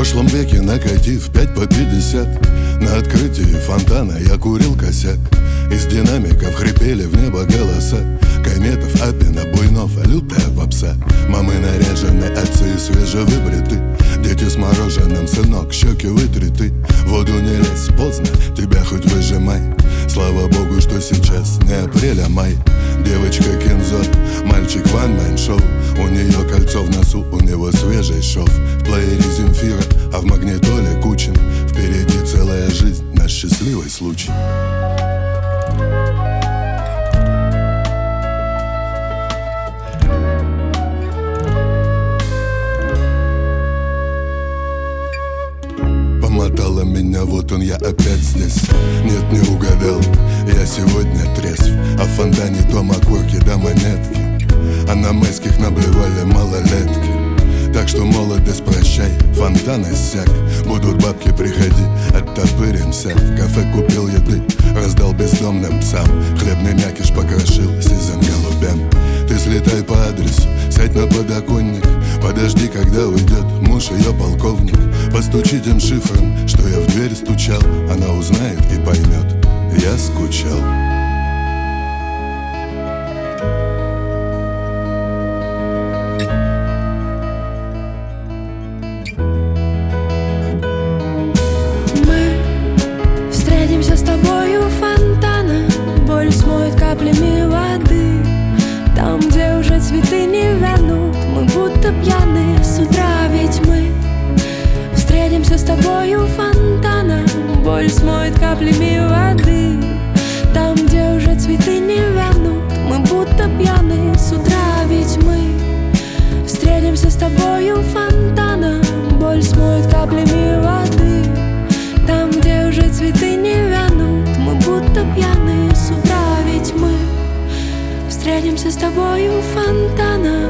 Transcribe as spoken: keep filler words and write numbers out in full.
прошлом веке, накатив пять по пятьдесят, на открытии фонтана я курил косяк. Из динамиков хрипели в небо голоса Кометов, Апина, Буйнов, лютая попса. Мамы наряжены, отцы свежевыбриты, дети с мороженым, сынок, щеки вытреты. В воду не лезь, поздно, тебя хоть выжимай. Слава богу, что сейчас не апрель, а май. Девочка Кензо, мальчик ван-мэн-шоу. У нее кольцо в носу, у него свежий шов. В плеере Земфира, а в магнитоле Кучин. Впереди целая жизнь, наш счастливый случай. Помотала меня, вот он, я опять здесь. Нет, не угадал, я сегодня трезв. А в фонтане то макорки да монетки, а на майских наблевали малолетки. Так что молодость прощай, фонтан иссяк. Будут бабки, приходи, оттопыримся. В кафе купил еды, раздал бездомным псам. Хлебный мякиш покрошил сизым голубям. Ты слетай по адресу, сядь на подоконник. Подожди, когда уйдет муж ее полковник. Постучи тем шифром, что я в дверь стучал. Она узнает и поймет, я скучал. Встретимся с тобою у фонтана, боль смоет каплями воды. Там, где уже цветы не вянут, мы будто пьяные с утра. Ведь мы встретимся с тобою у фонтана, боль смоет каплями воды. Там, где уже цветы не вянут, мы будто пьяные с утра. Ведь мы встретимся с тобою у фонтана, боль смоет каплями воды. Там, где уже цветы не вянут, мы будто пьяные с утра. Ведь мы встретимся с тобою у фонтана,